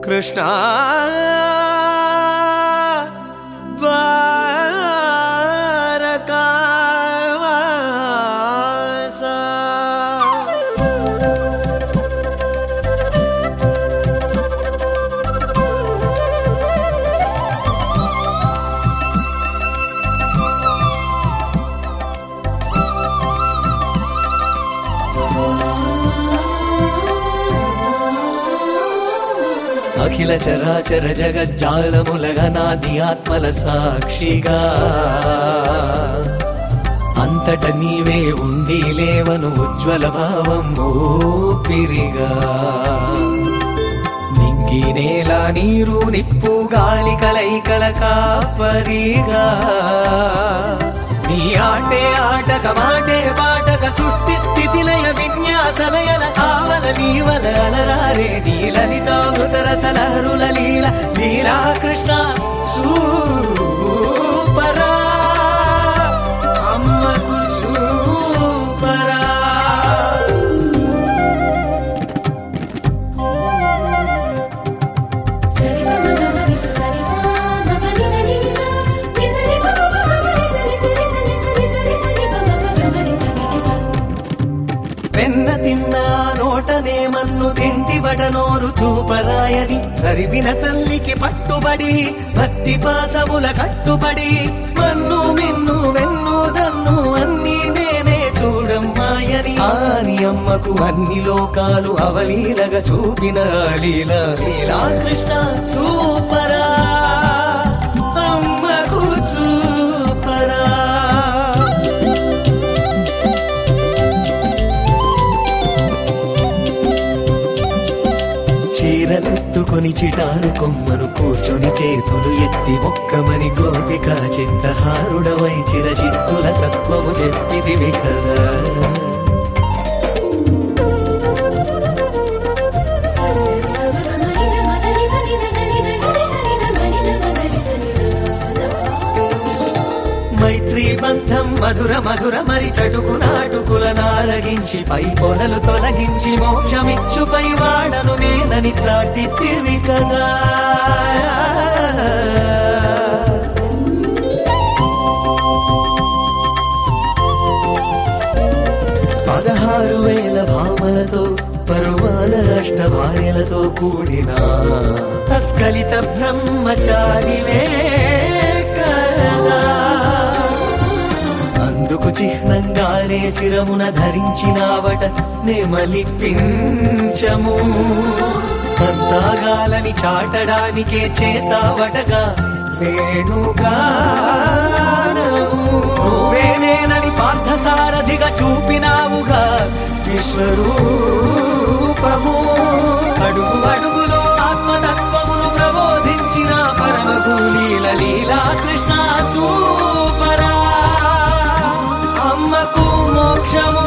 కృష్ణ అఖిల చరాచర జగజ్జాలములగనాది ఆత్మల సాక్షిగా అంతట నీవే ఉండి లేవను ఉజ్వల భావం ఊపిరిగా నింగి నేల నీరు నిప్పు గాలి కలైకల కాపరిగా నీ ఆటే ఆటక మాటే పాటక సృష్టి స్థితిలయ విన్యాసలయల ఆవల నీవల అలరారే నీ లలితామృతరసలహరుల లీల లీలా కృష్ణ సూపరా అమ్మకు సూపరా వెన్న తిన్నా నోటనే మన్ను తింటివట నోరు చూపరాయని కరివిన తల్లికి పట్టుబడి భక్తి పాసముల కట్టుబడి మన్ను మిన్ను వెన్ను దన్ను అన్ని నేనే చూడమ్మాయని ఆని అమ్మకు అన్ని లోకాలు అవలీలగా చూపిన లీల లీలా కృష్ణ సూపరా అమ్మకు సూపరా చీరలెత్తుకొని చిటారు కొమ్మను కూర్చొని చేతులు ఎత్తి మొక్కమని గోపిక చింతహారుడవై చిరచిత్తుల తత్వము చెప్పిదివి కదా మైత్రీ బంధం మధుర మధుర మరి చటుకు నాటుకుల నారగించి పై పొరలు తొలగించి మోక్షమిచ్చుపై వాడను నేనని చాటితివి కదా 16,000 భామలతో పరువాల అష్ట భార్యలతో కూడిన అస్కలిత బ్రహ్మచారివే కదా అందుకు చిహ్నంగానే శిరమున ధరించినావట నెమలిపించము అంతాగాలని చాటడానికే చేస్తావటగా వేణుగానము నువ్వేనేనని పార్థసారథిగా చూపినావుగా విశ్వరూపము అడుగు అడుగులో ఆత్మతత్వమును ప్రబోధించిన పరమగు లీల లీలా కృష్ణ సూపరా అమ్మకు మోక్షము